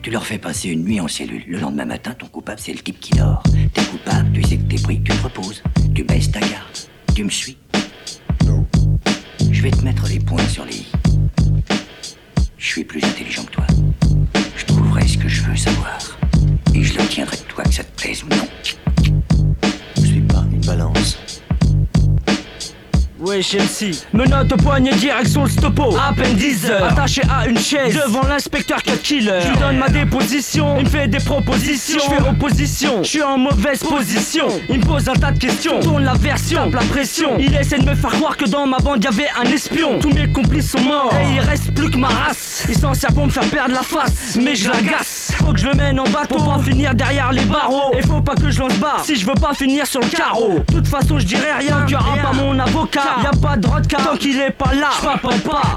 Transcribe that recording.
Tu leur fais passer une nuit en cellule. Le lendemain matin, ton coupable, c'est le type qui dort. T'es coupable, tu sais que t'es pris, tu te reposes. Tu baisses ta garde. Tu me suis? Non. Je vais te mettre les points sur les i. Je suis plus intelligent que toi. Je trouverai ce que je veux savoir. Et je l'obtiendrai de toi, que ça te plaise ou non. Je suis pas une balance. Wesh MC, menottes au poignet, direction le stopo. À peine 10 heures, attaché à une chaise devant l'inspecteur cut killer. Je lui donne ma déposition, il me fait des propositions. Je fais opposition, je suis en mauvaise position. Il me pose un tas de questions, tourne la version, tape la pression. Il essaie de me faire croire que dans ma bande y'avait un espion. Tous mes complices sont morts et il reste plus que ma race. Il s'en sert pour me faire perdre la face, mais je l'agace. Faut que je le mène en bateau pour pas finir derrière les barreaux. Et faut pas que je lance barre si je veux pas finir sur le carreau. De toute façon je dirai rien, qu'il y aura pas mon avocat. Y'a pas de vodka tant qu'il est pas là, j'papande pas.